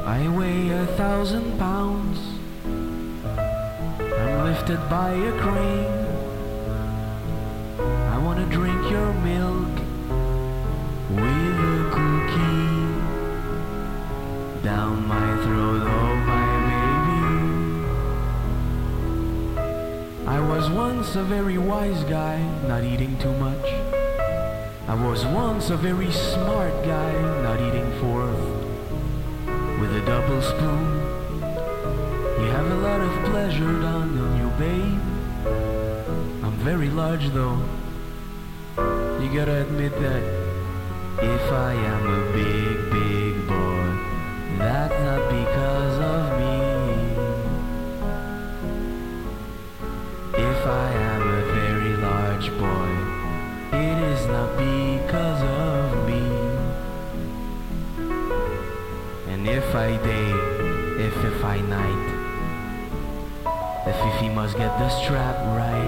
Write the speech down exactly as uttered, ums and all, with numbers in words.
I weigh a thousand pounds. I'm lifted by a crane. I wanna drink your milk with a cookie down my throat, oh my baby. I was once a very wise guy, not eating too much. I was once a very smart guy, not eating fourth with a double spoon. You have a lot of pleasure done on you, babe. I'm very large though. You gotta admit that if I am a big, big boy, that's not because of me. If I am a very large boy, it is not because of me. And if I day, if if I night, the fifi must get the strap right.